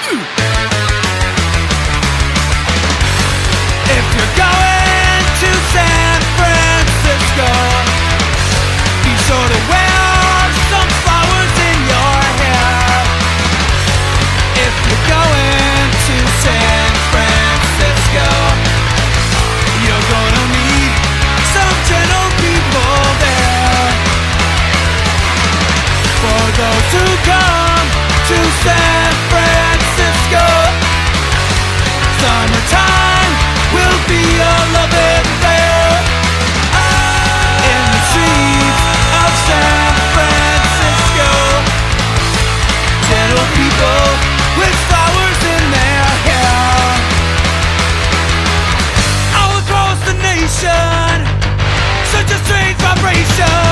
If you're going to San Francisco, be sure to wear some flowers in your hair. If you're going to San Francisco, you're gonna meet some gentle people there. For those who come to San Francisco, summertime will be all of it there. In the streets of San Francisco, gentle people with flowers in their hair. All across the nation, such a strange vibration.